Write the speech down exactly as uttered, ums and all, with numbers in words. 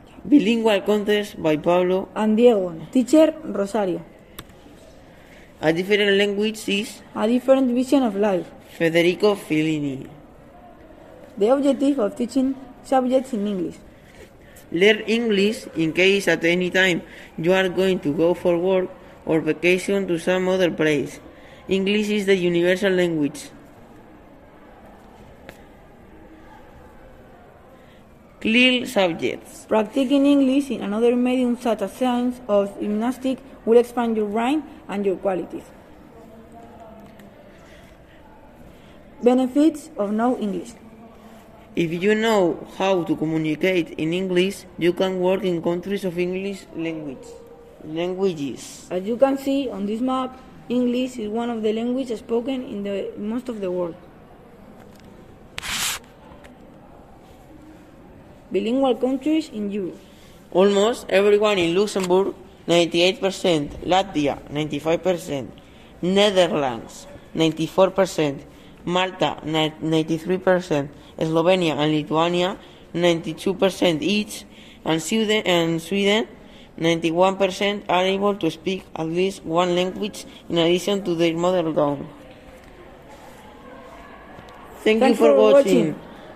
Bilingual Contest by Pablo. And Diego. Teacher Rosario. A Different Language is A Different Vision of Life. Federico Fellini. The objective of teaching subjects in English. Learn English in case at any time you are going to go for work or vacation to some other place. English is the universal language. Clear subjects. Practicing English in another medium such as science or gymnastics will expand your brain and your qualities. Benefits of knowing English. If you know how to communicate in English, you can work in countries of English language. languages. As you can see on this map, English is one of the languages spoken in the most of the world. Bilingual countries in Europe. Almost everyone in Luxembourg, ninety-eight percent, Latvia, ninety-five percent, Netherlands, ninety-four percent, Malta, ninety-three percent, Slovenia and Lithuania, ninety-two percent each, and Sweden, and Sweden, ninety-one percent are able to speak at least one language in addition to their mother tongue. Thank Thanks you for, for watching. watching.